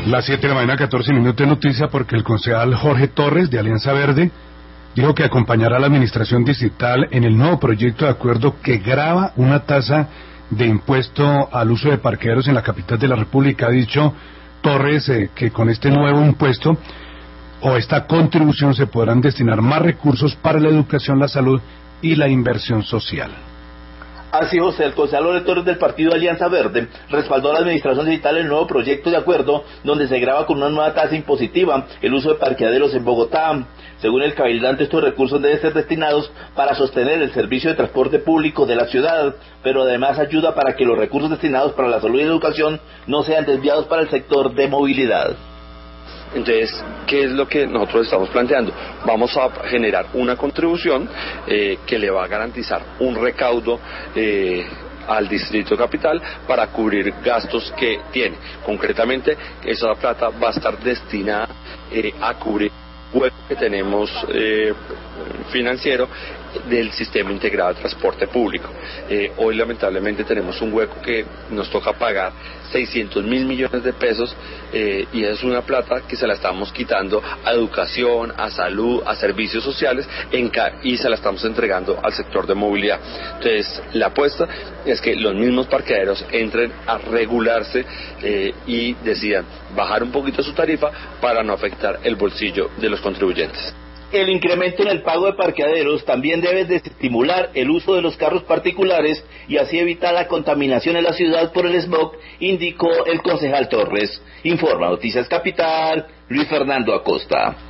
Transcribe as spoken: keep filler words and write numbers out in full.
Las siete de la mañana, catorce minutos de noticia, porque el concejal Jorge Torres, de Alianza Verde, dijo que acompañará a la administración distrital en el nuevo proyecto de acuerdo que grava una tasa de impuesto al uso de parqueaderos en la capital de la República. Ha dicho Torres eh, que con este nuevo impuesto o esta contribución se podrán destinar más recursos para la educación, la salud y la inversión social. Así, José, el concejal Jorge Torres del partido Alianza Verde respaldó a la administración distrital el nuevo proyecto de acuerdo donde se grava con una nueva tasa impositiva el uso de parqueaderos en Bogotá. Según el cabildante, estos recursos deben ser destinados para sostener el servicio de transporte público de la ciudad, pero además ayuda para que los recursos destinados para la salud y la educación no sean desviados para el sector de movilidad. Entonces, ¿qué es lo que nosotros estamos planteando? Vamos a generar una contribución eh, que le va a garantizar un recaudo eh, al Distrito Capital para cubrir gastos que tiene. Concretamente, esa plata va a estar destinada eh, a cubrir el hueco que tenemos eh, financiero del sistema integrado de transporte público. Eh, hoy lamentablemente tenemos un hueco que nos toca pagar seiscientos mil millones de pesos eh, y es una plata que se la estamos quitando a educación, a salud, a servicios sociales en y se la estamos entregando al sector de movilidad. Entonces la apuesta es que los mismos parqueaderos entren a regularse eh, y decidan bajar un poquito su tarifa para no afectar el bolsillo de los contribuyentes. El incremento en el pago de parqueaderos también debe desestimular el uso de los carros particulares y así evitar la contaminación en la ciudad por el smog, indicó el concejal Torres. Informa Noticias Capital, Luis Fernando Acosta.